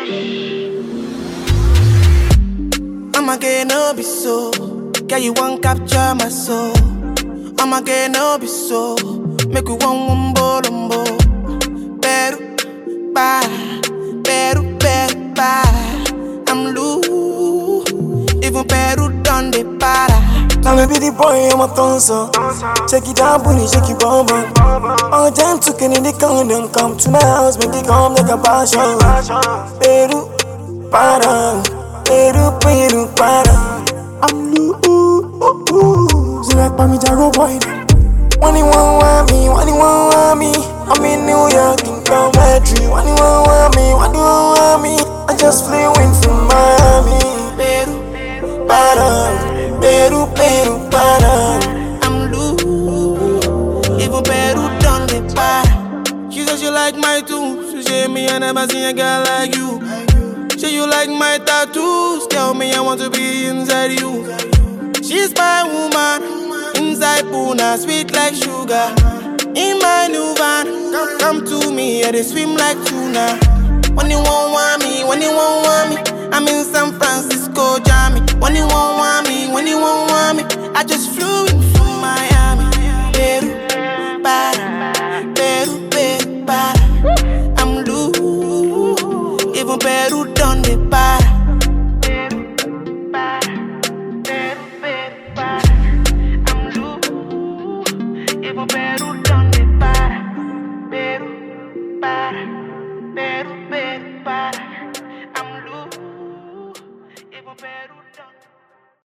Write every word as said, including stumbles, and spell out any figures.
I'ma get no be so. Girl, you won't capture my soul. I'ma get no be so. Make you one wumbo lumbo. Peru, ba, Peru, Peru, ba. I'm loose. Even Peru done the para. Now me be the boy, I'm a tonso. Check it out, bunny, shake it, bum bum. All them took in the condom. Come to my house, make it come like a passion. Peru, para. Peru, Peru, para. I'm loose. So like Pami Jaro boy. When you want me, when you want me. I'm in New York, in Coventry. When you want me, when you want me. I just flew in from Miami. Peru, Para. Peru, Peru, para. I'm loose. Even Peru done the para. She said she like my tunes. She said me I never seen a girl like you. Say you like my tattoos. Tell me I want to be inside you. She's my woman. Inside Puna, sweet like sugar. In my new van, come, come to me, yeah, they swim like tuna. When you won't want me, when you won't want me, I'm in San Francisco, Jammy. When you won't want me, when you won't want me, I just flew in from Miami. Peru, para, Peru, Peru, para. I'm loose, even Peru done the para. Peru, para, Peru, Peru, para. I'm loose, even Peru done the para. Peru, para, Peru, Peru, para. I'm loose, even Peru done.